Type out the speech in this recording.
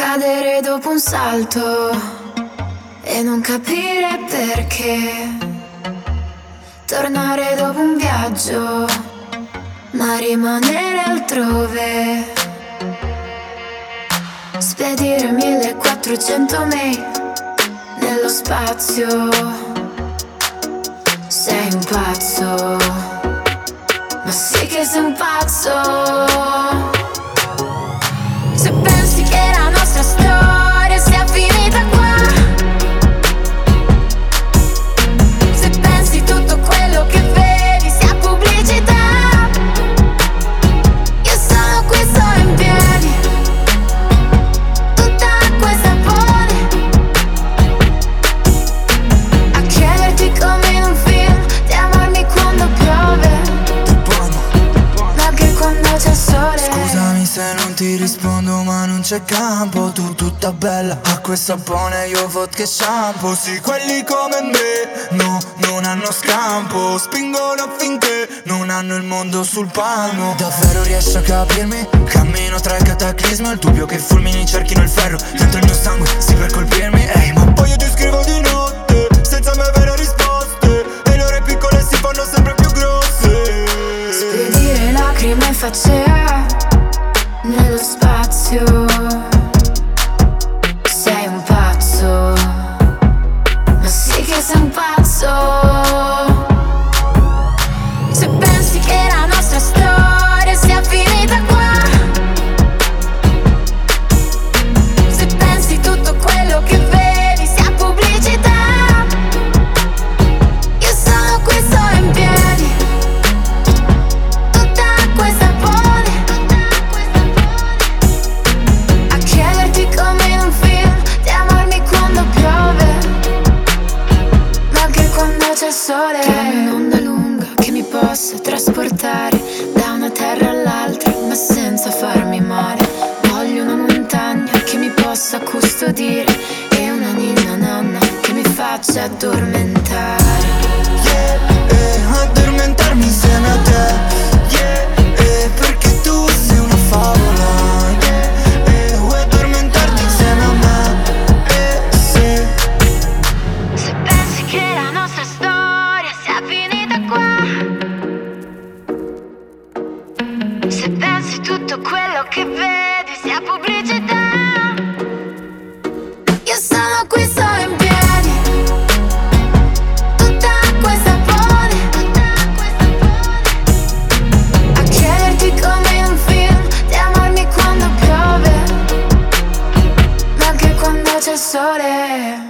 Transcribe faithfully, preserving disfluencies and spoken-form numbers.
Cadere dopo un salto e non capire perché. Tornare dopo un viaggio ma rimanere altrove. Spedire millequattrocento mail nello spazio. Sei un pazzo, ma sì che sei un pazzo. Se pensi che la nostra storia sia finita qua, se pensi tutto quello che vedi sia pubblicità, io sono qui, sono in piedi, tutta acqua e sapone, a chiederti come in un film di amarmi quando piove, ma anche quando c'è sole. Scusami se non ti rispondo ma non c'è campo. Tu tutta bella, acqua e sapone, io vodka e shampoo. Sì, quelli come me, no, non hanno scampo. Spingono affinché non hanno il mondo sul palmo. Davvero riesci a capirmi? Cammino tra i cataclismi, il dubbio che fulmini cerchino il ferro dentro il mio sangue, sì, per colpirmi. Ehi, ma poi io ti scrivo di notte senza mai avere risposte, e le ore piccole si fanno sempre più grosse. Spedire lacrime in faccia nello spazio. Sei un pazzo, ma sì che sei un pazzo. Se pensi che la nostra storia sia finita qua, se pensi tutto quello che vedi sia pubblicità, io sono qui, sono in piedi, tutta acqua e sapone, a chiederti come in un film di amarmi quando piove, ma anche quando c'è il sole. Chiamami un'onda lunga che mi possa trasportare da una terra all'altra ma senza farmi male. Voglio una montagna che mi possa custodire e una ninna nanna che mi faccia addormentare. Yeah, eh, addormentarmi insieme a te. Yeah, eh, perché tu sei una favola. Yeah, eh, vuoi addormentarti insieme a me? Eh, sì. Se pensi che la nostra storia sia finita qua, se pensi tutto quello che vedi sia pubblicità, io sono qui, sono in piedi, tutta acqua e sapone, a chiederti come in un film di amarmi quando piove, ma anche quando c'è il sole.